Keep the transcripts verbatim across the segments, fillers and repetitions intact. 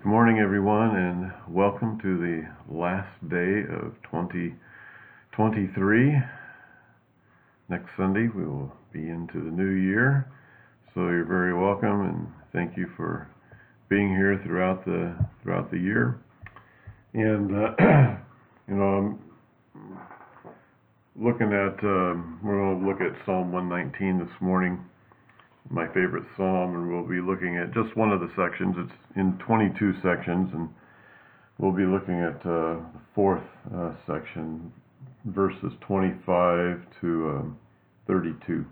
Good morning, everyone, and welcome to the last day of twenty twenty-three. Next Sunday, we will be into the new year, so you're very welcome, and thank you for being here throughout the throughout the year. And uh, you know, I'm looking at um, we're going to look at Psalm one nineteen this morning, my favorite psalm, and we'll be looking at just one of the sections. It's in twenty-two sections, and we'll be looking at uh, the fourth uh, section, verses twenty-five to um, thirty-two.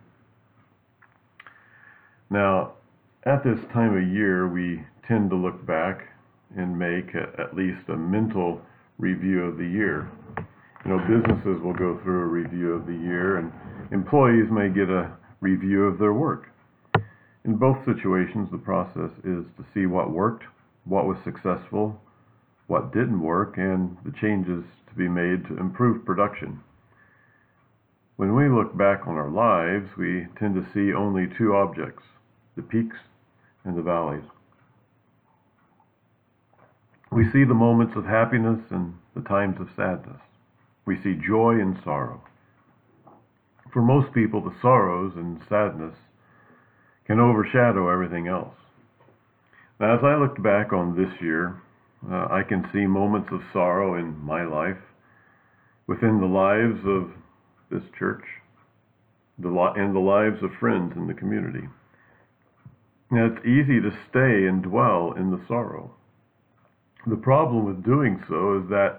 Now, at this time of year, we tend to look back and make a, at least a mental review of the year. You know, businesses will go through a review of the year, and employees may get a review of their work. In both situations, the process is to see what worked, what was successful, what didn't work, and the changes to be made to improve production. When we look back on our lives, we tend to see only two objects, the peaks and the valleys. We see the moments of happiness and the times of sadness. We see joy and sorrow. For most people, the sorrows and sadness can overshadow everything else. Now, as I looked back on this year, uh, I can see moments of sorrow in my life, within the lives of this church, the li- and the lives of friends in the community. Now, it's easy to stay and dwell in the sorrow. The problem with doing so is that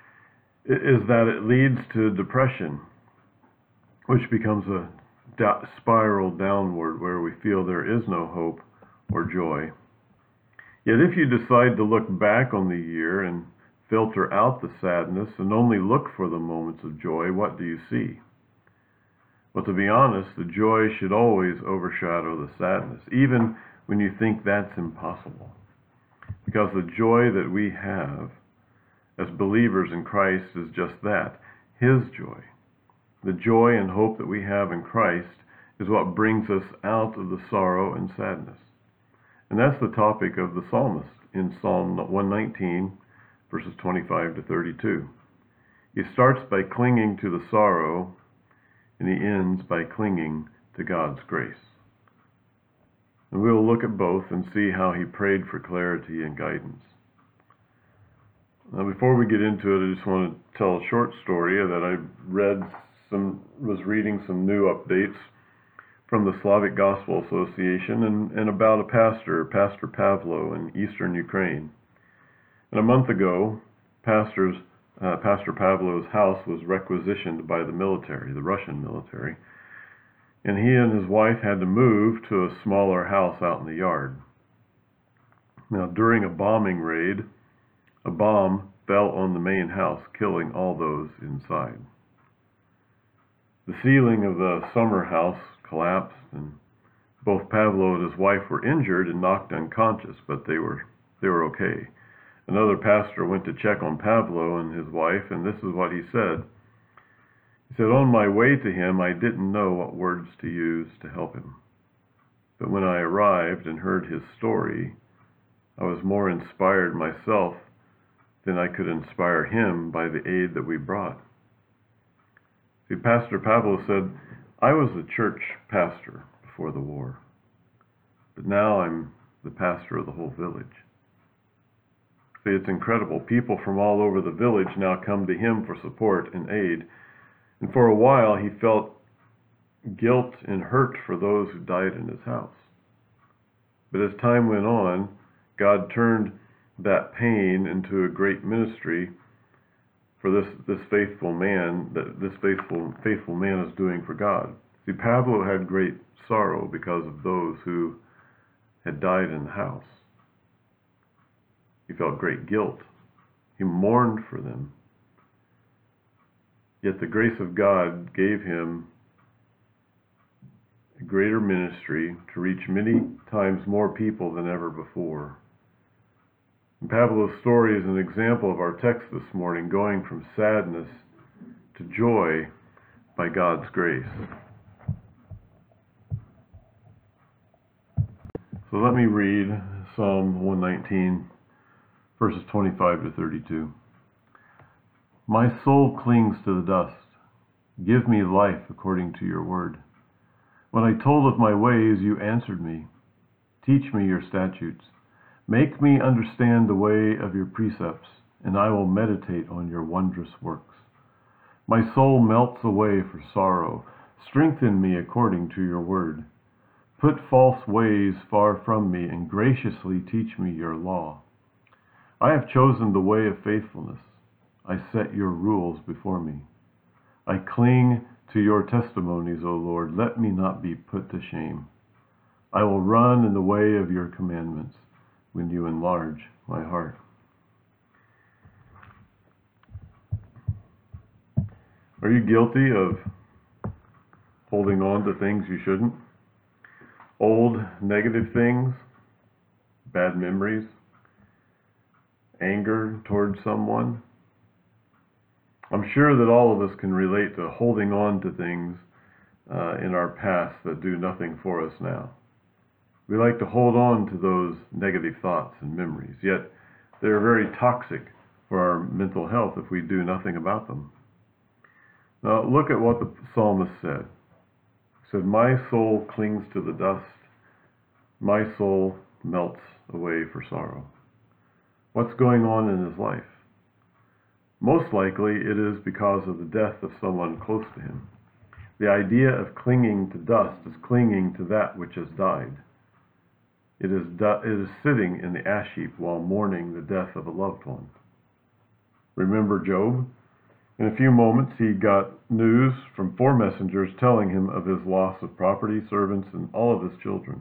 is that it leads to depression, which becomes a Da- spiral downward where we feel there is no hope or joy. Yet if you decide to look back on the year and filter out the sadness and only look for the moments of joy, what do you see? Well, to be honest, the joy should always overshadow the sadness, even when you think that's impossible. Because the joy that we have as believers in Christ is just that, His joy. The joy and hope that we have in Christ is what brings us out of the sorrow and sadness. And that's the topic of the psalmist in Psalm one nineteen, verses twenty-five to thirty-two. He starts by clinging to the sorrow, and he ends by clinging to God's grace. And we will look at both and see how he prayed for clarity and guidance. Now, before we get into it, I just want to tell a short story that I read Some, was reading some new updates from the Slavic Gospel Association and, and about a pastor, Pastor Pavlo, in eastern Ukraine. And a month ago, pastors, uh, Pastor Pavlo's house was requisitioned by the military, the Russian military, and he and his wife had to move to a smaller house out in the yard. Now, during a bombing raid, a bomb fell on the main house, killing all those inside. The ceiling of the summer house collapsed, and both Pavlo and his wife were injured and knocked unconscious, but they were they were okay. Another pastor went to check on Pavlo and his wife, and this is what he said. He said, "On my way to him, I didn't know what words to use to help him. But when I arrived and heard his story, I was more inspired myself than I could inspire him by the aid that we brought." See, Pastor Pavlo said, "I was the church pastor before the war, but now I'm the pastor of the whole village." See, it's incredible. People from all over the village now come to him for support and aid. And for a while, he felt guilt and hurt for those who died in his house. But as time went on, God turned that pain into a great ministry for this, this faithful man, that this faithful faithful man is doing for God. See, Pavlo had great sorrow because of those who had died in the house. He felt great guilt. He mourned for them. Yet the grace of God gave him a greater ministry to reach many times more people than ever before. And Pavlo's story is an example of our text this morning, going from sadness to joy by God's grace. So let me read Psalm one nineteen, verses twenty-five to thirty-two. My soul clings to the dust. Give me life according to your word. When I told of my ways, you answered me. Teach me your statutes. Make me understand the way of your precepts, and I will meditate on your wondrous works. My soul melts away for sorrow. Strengthen me according to your word. Put false ways far from me, and graciously teach me your law. I have chosen the way of faithfulness. I set your rules before me. I cling to your testimonies, O Lord. Let me not be put to shame. I will run in the way of your commandments when you enlarge my heart. Are you guilty of holding on to things you shouldn't? Old negative things, bad memories, anger towards someone? I'm sure that all of us can relate to holding on to things uh, in our past that do nothing for us now. We like to hold on to those negative thoughts and memories, yet they're very toxic for our mental health if we do nothing about them. Now look at what the psalmist said. He said, my soul clings to the dust. My soul melts away for sorrow. What's going on in his life? Most likely it is because of the death of someone close to him. The idea of clinging to dust is clinging to that which has died. It is, du- it is sitting in the ash heap while mourning the death of a loved one. Remember Job? In a few moments he got news from four messengers telling him of his loss of property, servants, and all of his children.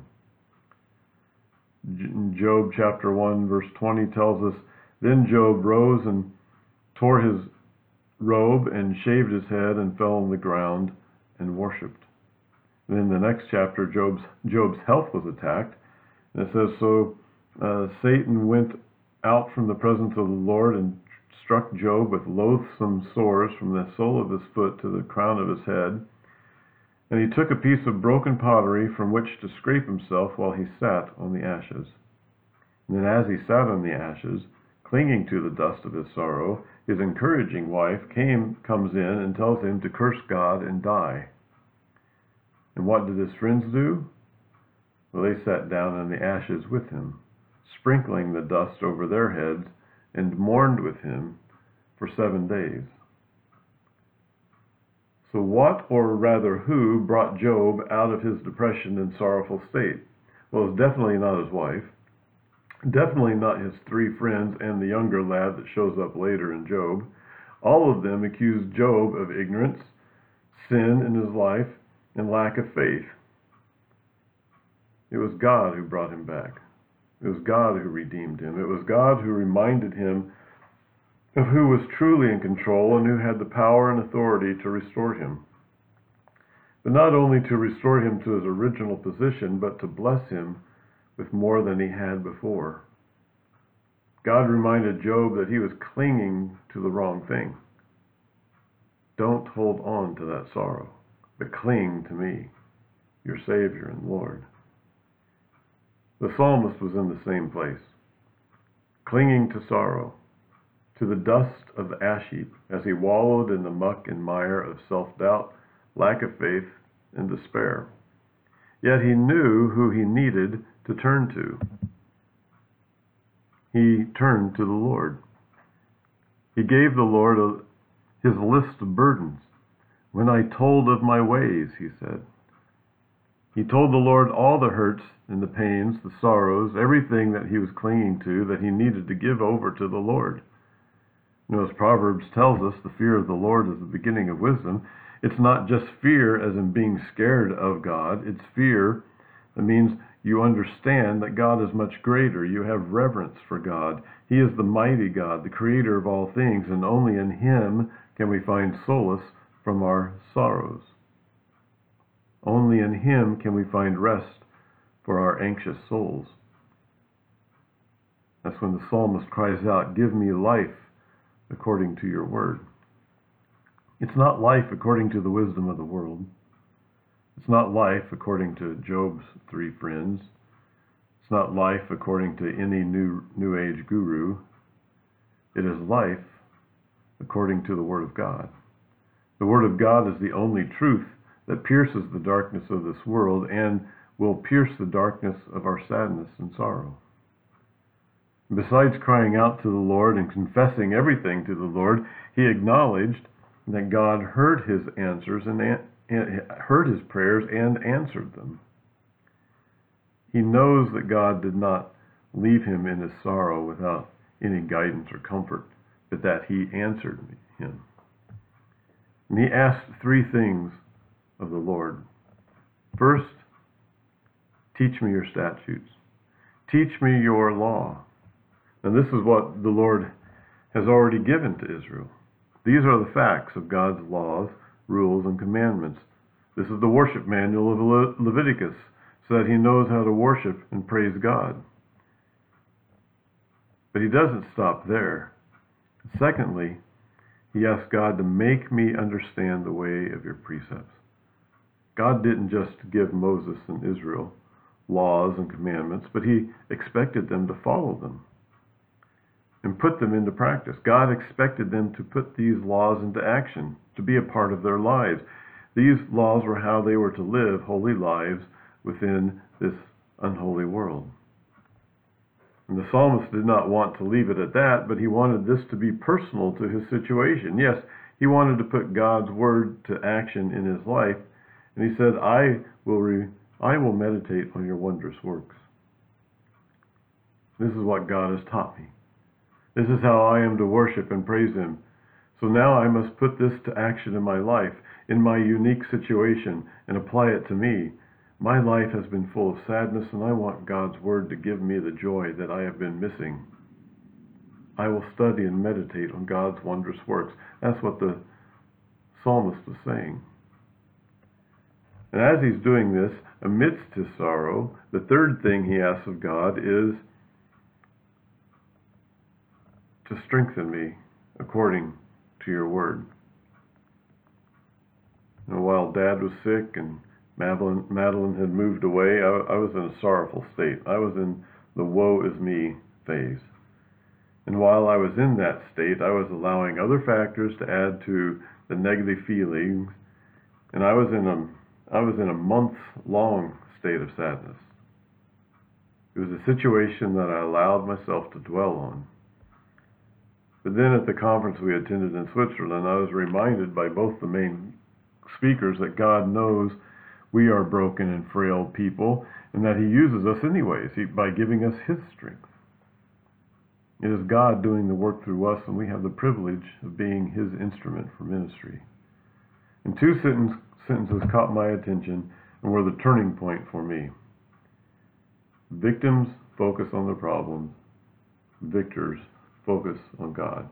Job chapter one verse twenty tells us, then Job rose and tore his robe and shaved his head and fell on the ground and worshipped. And in the next chapter, Job's, Job's health was attacked. And it says, so uh, Satan went out from the presence of the Lord and struck Job with loathsome sores from the sole of his foot to the crown of his head. And he took a piece of broken pottery from which to scrape himself while he sat on the ashes. And then as he sat on the ashes, clinging to the dust of his sorrow, his encouraging wife came, comes in and tells him to curse God and die. And what did his friends do? Well, they sat down in the ashes with him, sprinkling the dust over their heads, and mourned with him for seven days. So what, or rather who, brought Job out of his depression and sorrowful state? Well, it's definitely not his wife. Definitely not his three friends and the younger lad that shows up later in Job. All of them accused Job of ignorance, sin in his life, and lack of faith. It was God who brought him back. It was God who redeemed him. It was God who reminded him of who was truly in control and who had the power and authority to restore him. But not only to restore him to his original position, but to bless him with more than he had before. God reminded Job that he was clinging to the wrong thing. Don't hold on to that sorrow, but cling to me, your Savior and Lord. The psalmist was in the same place, clinging to sorrow, to the dust of the ash heap, as he wallowed in the muck and mire of self-doubt, lack of faith, and despair. Yet he knew who he needed to turn to. He turned to the Lord. He gave the Lord a, his list of burdens. When I told of my ways, he said. He told the Lord all the hurts and the pains, the sorrows, everything that he was clinging to that he needed to give over to the Lord. You know, as Proverbs tells us, the fear of the Lord is the beginning of wisdom. It's not just fear as in being scared of God. It's fear that means you understand that God is much greater. You have reverence for God. He is the mighty God, the creator of all things, and only in him can we find solace from our sorrows. Only in him can we find rest for our anxious souls. That's when the psalmist cries out, give me life according to your word. It's not life according to the wisdom of the world. It's not life according to Job's three friends. It's not life according to any new, new age guru. It is life according to the Word of God. The Word of God is the only truth that pierces the darkness of this world and will pierce the darkness of our sadness and sorrow. Besides crying out to the Lord and confessing everything to the Lord, he acknowledged that God heard his answers and heard his prayers and answered them. He knows that God did not leave him in his sorrow without any guidance or comfort, but that he answered him. And he asked three things of the Lord. First, teach me your statutes. Teach me your law. And this is what the Lord has already given to Israel. These are the facts of God's laws, rules, and commandments. This is the worship manual of Le- Leviticus, so that he knows how to worship and praise God. But he doesn't stop there. Secondly, he asks God to make me understand the way of your precepts. God didn't just give Moses and Israel laws and commandments, but he expected them to follow them and put them into practice. God expected them to put these laws into action, to be a part of their lives. These laws were how they were to live holy lives within this unholy world. And the psalmist did not want to leave it at that, but he wanted this to be personal to his situation. Yes, he wanted to put God's word to action in his life, and he said, I will, re- I will meditate on your wondrous works. This is what God has taught me. This is how I am to worship and praise him. So now I must put this to action in my life, in my unique situation, and apply it to me. My life has been full of sadness, and I want God's word to give me the joy that I have been missing. I will study and meditate on God's wondrous works. That's what the psalmist was saying. And as he's doing this, amidst his sorrow, the third thing he asks of God is to strengthen me according to your word. And while Dad was sick and Madeline, Madeline had moved away, I, I was in a sorrowful state. I was in the woe is me phase. And while I was in that state, I was allowing other factors to add to the negative feelings, and I was in a I was in a month-long state of sadness. It was a situation that I allowed myself to dwell on. But then at the conference we attended in Switzerland, I was reminded by both the main speakers that God knows we are broken and frail people, and that he uses us anyways he, by giving us his strength. It is God doing the work through us, and we have the privilege of being his instrument for ministry. And two sentence, sentences caught my attention and were the turning point for me. Victims focus on the problems. Victors focus on God.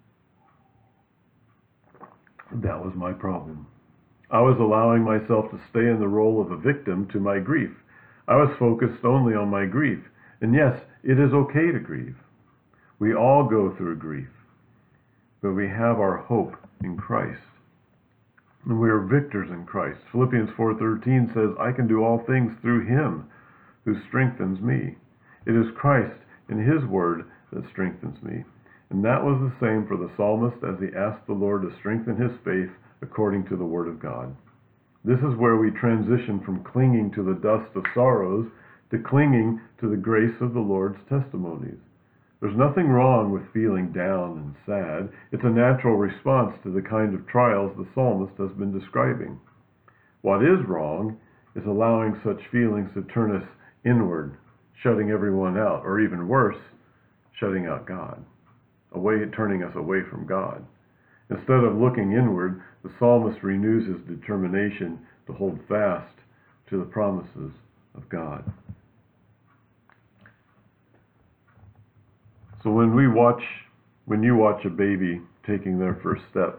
That was my problem. I was allowing myself to stay in the role of a victim to my grief. I was focused only on my grief. And yes, it is okay to grieve. We all go through grief. But we have our hope in Christ. And we are victors in Christ. Philippians four thirteen says, I can do all things through him who strengthens me. It is Christ in his word that strengthens me. And that was the same for the psalmist as he asked the Lord to strengthen his faith according to the word of God. This is where we transition from clinging to the dust of sorrows to clinging to the grace of the Lord's testimonies. There's nothing wrong with feeling down and sad. It's a natural response to the kind of trials the psalmist has been describing. What is wrong is allowing such feelings to turn us inward, shutting everyone out, or even worse, shutting out God, away, turning us away from God. Instead of looking inward, the psalmist renews his determination to hold fast to the promises of God. So when we watch, when you watch a baby taking their first steps,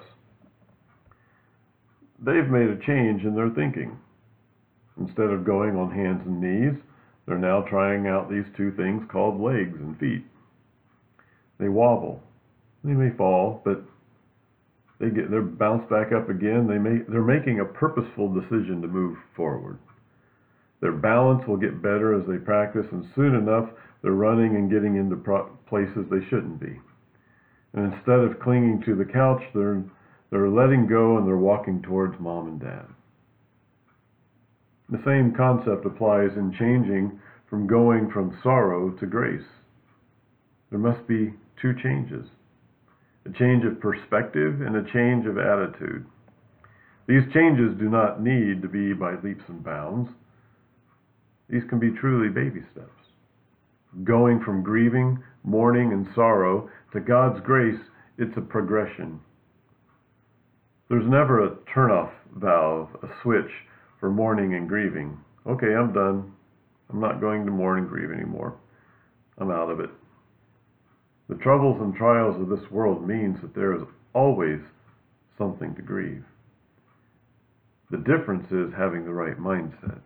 they've made a change in their thinking. Instead of going on hands and knees, they're now trying out these two things called legs and feet. They wobble. They may fall, but they get they're bounced back up again. They may they're making a purposeful decision to move forward. Their balance will get better as they practice, and soon enough they're running and getting into pro- places they shouldn't be. And instead of clinging to the couch, they're, they're letting go and they're walking towards mom and dad. The same concept applies in changing from going from sorrow to grace. There must be two changes, a change of perspective and a change of attitude. These changes do not need to be by leaps and bounds. These can be truly baby steps. Going from grieving, mourning, and sorrow to God's grace, it's a progression. There's never a turn-off valve, a switch for mourning and grieving. Okay, I'm done. I'm not going to mourn and grieve anymore. I'm out of it. The troubles and trials of this world means that there is always something to grieve. The difference is having the right mindset.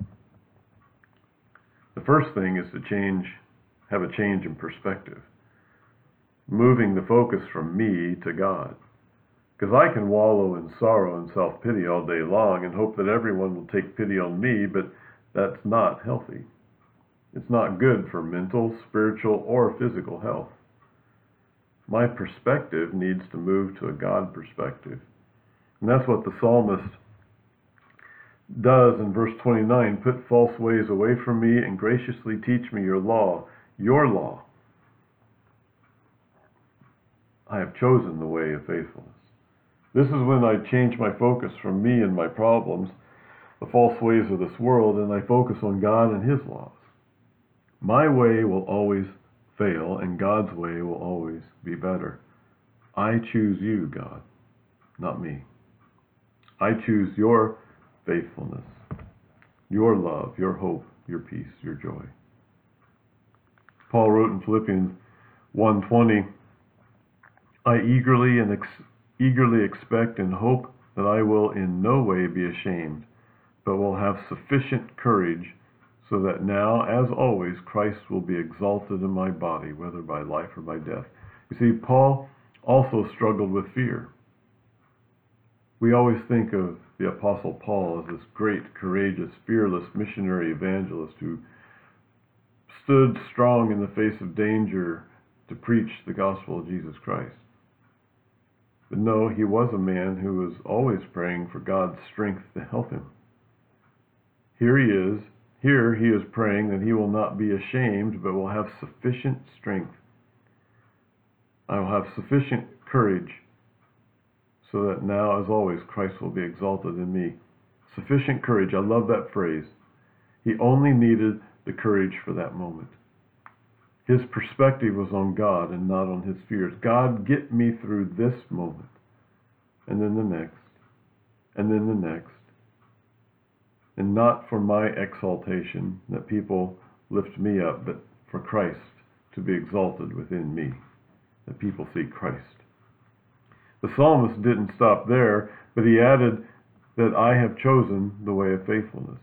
The first thing is to change, have a change in perspective. Moving the focus from me to God. Because I can wallow in sorrow and self-pity all day long and hope that everyone will take pity on me, but that's not healthy. It's not good for mental, spiritual, or physical health. My perspective needs to move to a God perspective. And that's what the psalmist does in verse twenty-nine. Put false ways away from me and graciously teach me your law, your law. I have chosen the way of faithfulness. This is when I change my focus from me and my problems, the false ways of this world, and I focus on God and His laws. My way will always fail, and God's way will always be better. I choose you, God, not me. I choose your faithfulness, your love, your hope, your peace, your joy. Paul wrote in Philippians one twenty, I eagerly and ex- eagerly expect and hope that I will in no way be ashamed, but will have sufficient courage, so that now, as always, Christ will be exalted in my body, whether by life or by death. You see, Paul also struggled with fear. We always think of the Apostle Paul as this great, courageous, fearless missionary evangelist who stood strong in the face of danger to preach the gospel of Jesus Christ. But no, he was a man who was always praying for God's strength to help him. Here he is. Here he is praying that he will not be ashamed, but will have sufficient strength. I will have sufficient courage, so that now, as always, Christ will be exalted in me. Sufficient courage. I love that phrase. He only needed the courage for that moment. His perspective was on God and not on his fears. God, get me through this moment, and then the next, and then the next. And not for my exaltation, that people lift me up, but for Christ to be exalted within me, that people see Christ. The psalmist didn't stop there, but he added that I have chosen the way of faithfulness.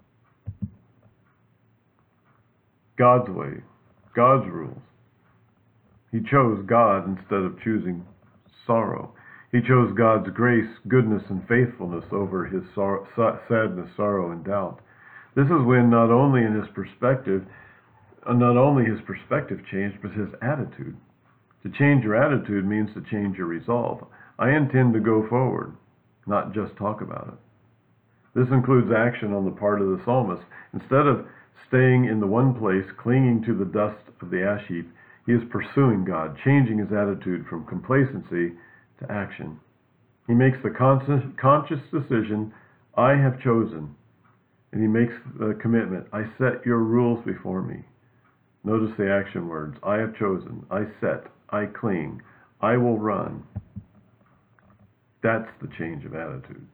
God's way, God's rules. He chose God instead of choosing sorrow. He chose God's grace, goodness, and faithfulness over his sorrow, sadness, sorrow, and doubt. This is when not only in his perspective, not only his perspective changed, but his attitude. To change your attitude means to change your resolve. I intend to go forward, not just talk about it. This includes action on the part of the psalmist. Instead of staying in the one place, clinging to the dust of the ash heap, he is pursuing God, changing his attitude from complacency to action. He makes the conscious, conscious decision, I have chosen. And he makes the commitment, I set your rules before me. Notice the action words, I have chosen, I set, I cling, I will run. That's the change of attitude.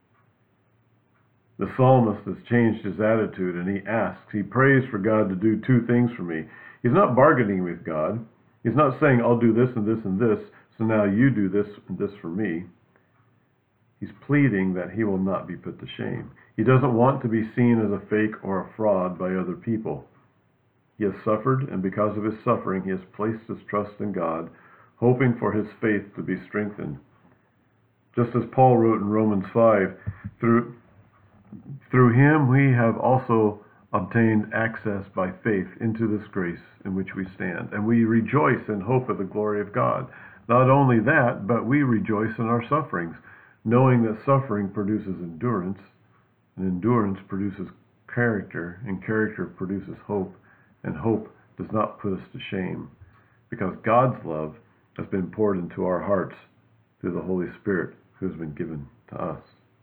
The psalmist has changed his attitude, and he asks, he prays for God to do two things for me. He's not bargaining with God. He's not saying, I'll do this and this and this, so now you do this and this for me. He's pleading that he will not be put to shame. He doesn't want to be seen as a fake or a fraud by other people. He has suffered, and because of his suffering, he has placed his trust in God, hoping for his faith to be strengthened. Just as Paul wrote in Romans five, through, through him we have also obtained access by faith into this grace in which we stand, and we rejoice in hope of the glory of God. Not only that, but we rejoice in our sufferings, knowing that suffering produces endurance, and endurance produces character, and character produces hope, and hope does not put us to shame, because God's love has been poured into our hearts through the Holy Spirit who has been given to us.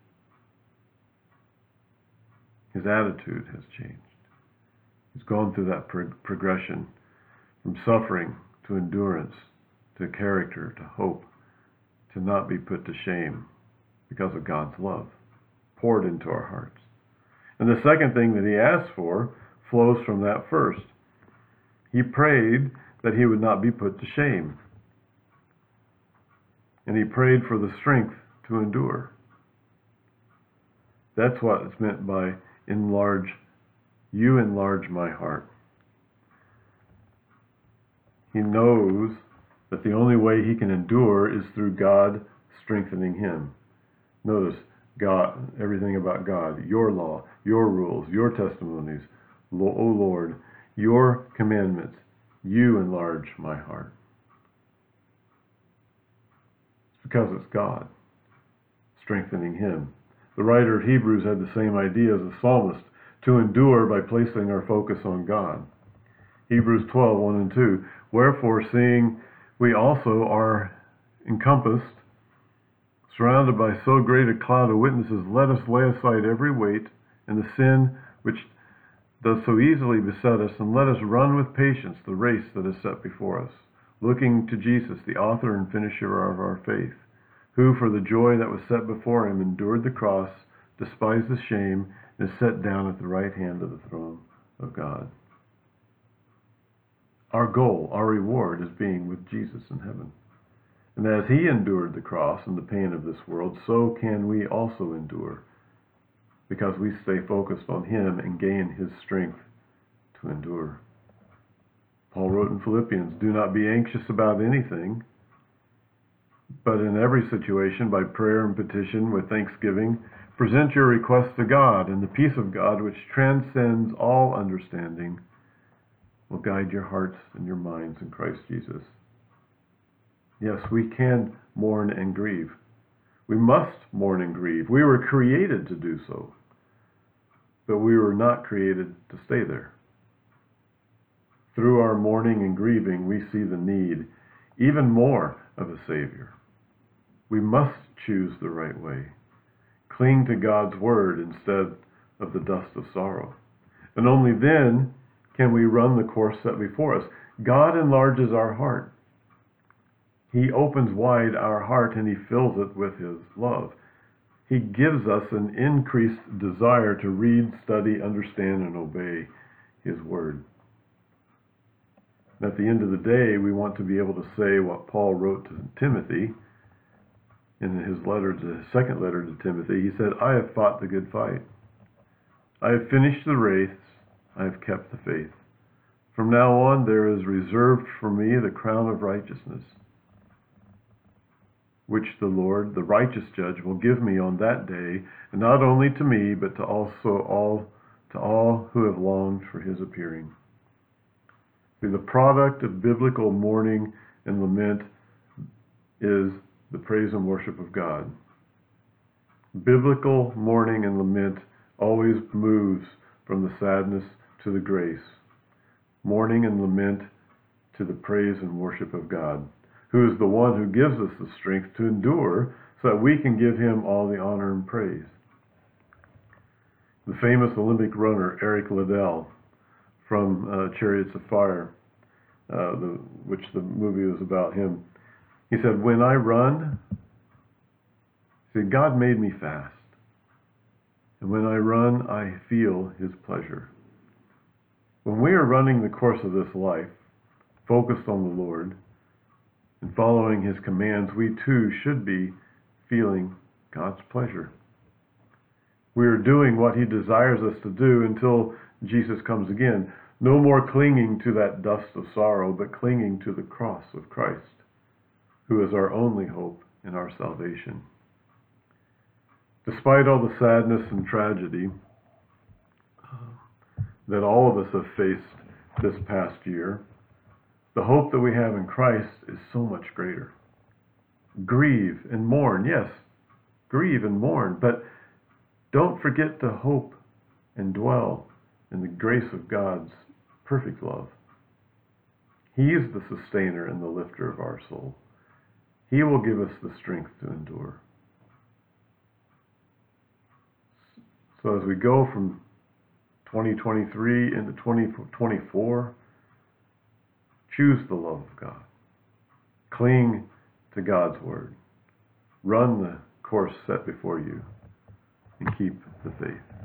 His attitude has changed. He's gone through that pro- progression from suffering to endurance to character to hope, to not be put to shame because of God's love poured into our hearts. And the second thing that he asked for flows from that first. He prayed that he would not be put to shame. And he prayed for the strength to endure. That's what is meant by enlarge, you enlarge my heart. He knows that the only way he can endure is through God strengthening him. Notice God, everything about God, your law, your rules, your testimonies, O Lord, your commandments, you enlarge my heart. It's because it's God strengthening him. The writer of Hebrews had the same idea as the psalmist, to endure by placing our focus on God. Hebrews twelve, one and two, wherefore, seeing we also are encompassed, surrounded by so great a cloud of witnesses, let us lay aside every weight and the sin which does so easily beset us, and let us run with patience the race that is set before us, looking to Jesus, the author and finisher of our faith, who for the joy that was set before him endured the cross, despised the shame, and is set down at the right hand of the throne of God. Our goal, our reward, is being with Jesus in heaven. And as he endured the cross and the pain of this world, so can we also endure, because we stay focused on him and gain his strength to endure. Paul wrote in Philippians, do not be anxious about anything, but in every situation, by prayer and petition with thanksgiving, present your requests to God, and the peace of God, which transcends all understanding, will guide your hearts and your minds in Christ Jesus. Yes, we can mourn and grieve. We must mourn and grieve. We were created to do so, but we were not created to stay there. Through our mourning and grieving, we see the need even more of a Savior. We must choose the right way. Cling to God's word instead of the dust of sorrow. And only then can we run the course set before us. God enlarges our heart. He opens wide our heart and he fills it with his love. He gives us an increased desire to read, study, understand, and obey his word. At the end of the day, we want to be able to say what Paul wrote to Timothy in his letter, to his second letter to Timothy. He said, I have fought the good fight. I have finished the race. I have kept the faith. From now on, there is reserved for me the crown of righteousness, which the Lord, the righteous judge, will give me on that day, and not only to me, but to also all to all who have longed for his appearing. The product of biblical mourning and lament is the praise and worship of God. Biblical mourning and lament always moves from the sadness to the grace. Mourning and lament to the praise and worship of God, who is the one who gives us the strength to endure so that we can give him all the honor and praise. The famous Olympic runner Eric Liddell from uh, Chariots of Fire, uh, the, which the movie was about him, he said, when I run, he said, God made me fast. And when I run, I feel his pleasure. When we are running the course of this life, focused on the Lord, and following his commands, we too should be feeling God's pleasure. We are doing what he desires us to do until Jesus comes again. No more clinging to that dust of sorrow, but clinging to the cross of Christ, who is our only hope in our salvation. Despite all the sadness and tragedy that all of us have faced this past year, the hope that we have in Christ is so much greater. grieve and mourn. Yes, grieve and mourn, but don't forget to hope and dwell in the grace of God's perfect love. He is the sustainer and the lifter of our soul. He will give us the strength to endure. So as we go from twenty twenty-three into twenty twenty-four, choose the love of God. Cling to God's word. Run the course set before you and keep the faith.